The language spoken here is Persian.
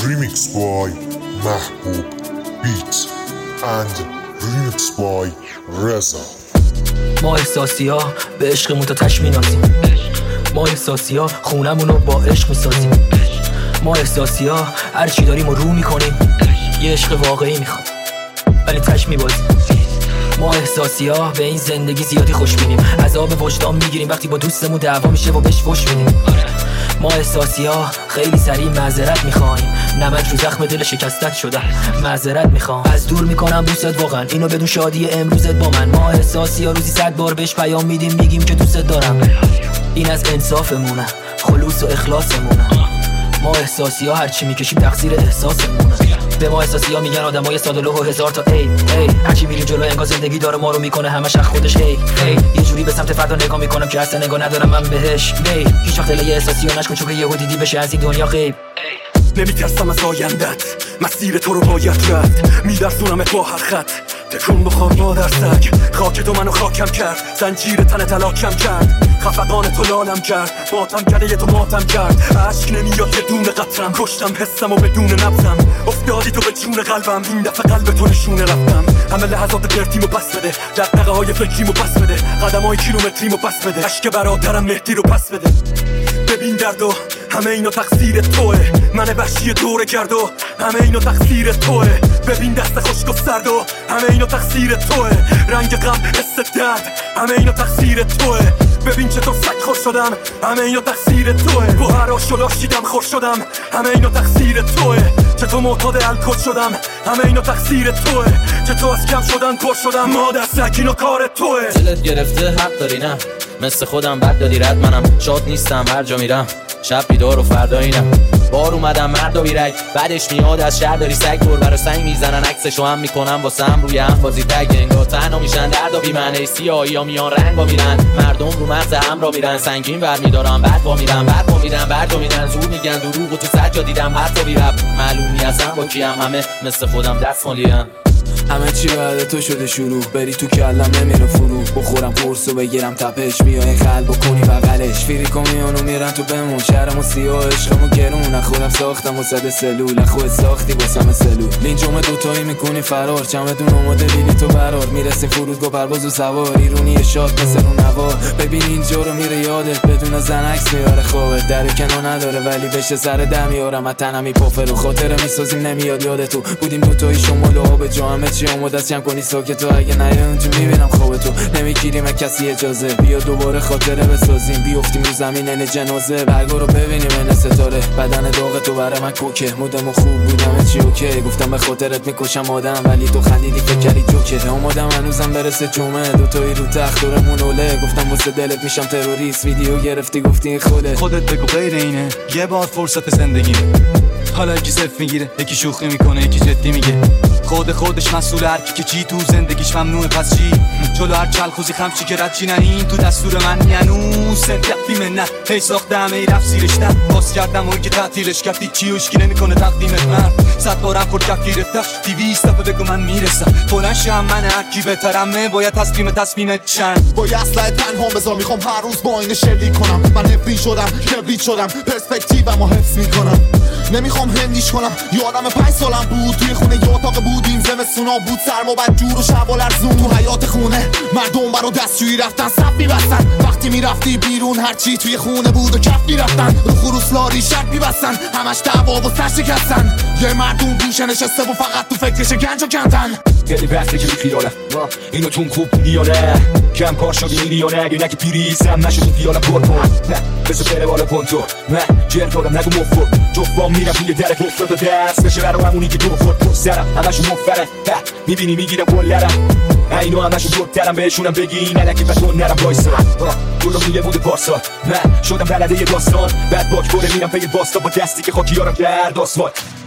Remix by Mahbub Beats and Remix by Reza. ما احساسی ها به عشقمون تا تش مینازیم. ما احساسی ها خونمونو با عشق میسازیم. ما احساسی ها هرچی داریم و رو میکنیم. یه عشق واقعی میخوام ولی تش میبازیم. ما احساسی ها به این زندگی زیادی خوش بینیم. عذاب وجدان میگیریم وقتی با دوستمون دعوا میشه و بهش فوش میدیم. ما احساسی ها خیلی سریع معذرت میخوایم. نمک رو زخم دل شکستت شدم، معذرت میخوام. از دور میکنم دوست واقعا، اینو بدون شادی امروزت با من. ما احساسی ها روزی 100 بار بهش پیام میدیم، میگیم که دوست دارم. این از انصافمونه، خلوص و اخلاصمونه. ما احساسی ها هرچی میکشیم تقصیر احساسمونه. به ما احساسی ها میگن آدمای ساده لوح و هزار تا ای هرچی میریم جلو انگار زندگی داره ما رو میکنه همش از خودش. یه جوری به سمت فردا نگاه میکنم که اصلا نگاه ندارم من بهش. هیچ وقت یه احساسی ها نشکن چون که یهو دیدی بشه از این دنیا غیب. نمیترسم از آیندت، مسیر تو رو باید رفت. میدرسونمت با هر خط، تکون بخواد مادر سگ. خاک تو منو خاکم کرد، زنجیر تن تلاکم کرد. خفقان تو لالم کرد، ماتم کرده تو ماتم کرد. عشق نمیاد یه دونه قطرم، کشتم حسم و بدون نبضم. افتادی تو به جون قلبم، این دفعه قلب تو نشونه رفتم. همه لحظات پرتیمو پس بده، دقدقه های فکریمو پس بده، قدم های کیلومتریمو پس بده، عشق برادرم مهدی رو پس بده. ببین دردو همه اینا تقصیر توه، من وحشی دوره کرد و همه اینا تقصیر توه. ببین دست خشک و سرد و همه اینا تقصیر توه. رنگ غم حس درد همه اینا تقصیر توه. ببین چطور سگ خور شدم، همه اینا تقصیر توه. با هر آش و لاشیدم خور شدم، همه اینا تقصیر توه. چطور معتاد الکل شدم، همه اینا تقصیر توه. چطور از کم شدن پر شدم، مادر سگ اینا کار توه. دلت گرفته حق داری نه، مثل خودم بد دادی رد. منم شاد نیستم هر جا میرم، شب بیدار و فردا اینم. بار اومدم مرد و بیرک، بعدش میاد از شهر داری سگ دور برا سنگ میزنن. عکسشو هم میکنم واسه هم روی هم بازی تگ. انگار تنها میشن درد و بی‌معنی، سیاهی ها میان رنگ با میرن. مردم رو مغز هم را میرن، سنگین ور میدارم بعد با میرن. بعد با میرن بعد میرن، زور میگن دروغ و تو سجا دیدم حتی بیرب. معلومی اصلا با کیم، همه مثل خودم دست خالیم. همه چی بعد تو شده شروع، بری تو کلم نمیره فرو. بخورم قرص و بگیرم تپش، بیای خلب کنی بغلش. فیریکو میانو میرن تو بمون، شهرمو سیاه عشقمو گرون. خودم ساختم و زده سلول، خود ساختی واسم سلول. لینجوم دوتایی میکنی فرار، چمدون اومده بیلی تو برار. میرسیم فرودگاه پرواز و سوار، ایرونی شاد مثل رو نوار. ببین اینجا رو میره یادت، بدون زن عکس میاره خوابت. در کنار نداره ولی بشه سر دم میارم. از تنم میپافه رو خاطره میسازیم، نمیاد یادت تو بودیم دوتایی شمال و آب جا. همه چی آماده است جمع کنی ساکت تو، اگه نیام تو میبینم خواب تو. نمیگیریم از کسی اجازه، بیا دوباره خاطره بسازیم. بیافتیم رو زمین جنازه، برگا رو ببینیم این ستاره. بدن داغ تو برای من کوکه، مودم خوب بودم چی اوکی. گفتم به خاطرت میکشم آدم، ولی تو خندیدی فکر کردی جوکه. اومدم هنوزم برسه جمعه، دوتایی رو تخت دورمون اوله. گفتم واسه دلت میشم تروریست، ویدیو گرفتی گفتی این خودت بگو غیر اینه. یه بار فرصت زندگی، حالا یکی صفر میگیره، یکی شوخی میکنه، یکی جدی میگه. خودش مسئول هر کی که چی تو زندگیش ممنوعه. پس چی جلو هر چلخوزی خمچی که رد چی نه، این تو دستور من یانوس بی منت. هی ساختم ای رفت زیرش نه، باز کردم اون که تعطیلش کرد. چی هیچکی نمیکنه تقدیمت مرد. 100 بارم خورد کفگیرت 200 دفعه بگو من میرسم. فلانشم من هر کی بهترمه، باید تصمیمت چند. با اصلا تنها بذار، میخوام هر روز با این شلیک کنم. من نفری شدم کبریت شدم، پرسپکتیومو حفظ میکنم. نمیخوام هندیش کنم، یادم 5 سالم بود توی خونه یه اتاق بودیم. زمستونا بود سرما بد جور و شب و لرزون. تو حیاط خونه مردم برا دستشویی رفتن، صف میبستن. وقتی میرفتی بیرون هرچی توی خونه بود و کف میرفتن. رو خروس لاری شک میبستن، همش دعوا و سر شکستن. یه مردم گوشه نشسته و فقط تو فکرش گنج و کندن. خیلی بحثه که بیخیاله، اینو تون خوب بودی یا نه؟ کم کار شدی میری یا نه؟ اگه نگی پیریزم نشدی پیاله پر کن. نه بسه بره بالا پونتو، نه جرد دادم نگو مفر. جفام میرم توی درک افتاد و دست بشه برا همونی که دو خورد پس سرم. همشون مفره میبینی میگیرم گلرم. اینو همشون جدترم، بهشونم بگی نلکی بس اون نرم بایستا. جلو میگه بود پارسال، من شدم بلده یه داستان. بعد باک بره میرم پی باستا، با دستی که خاکی یارم کرد آسفالت.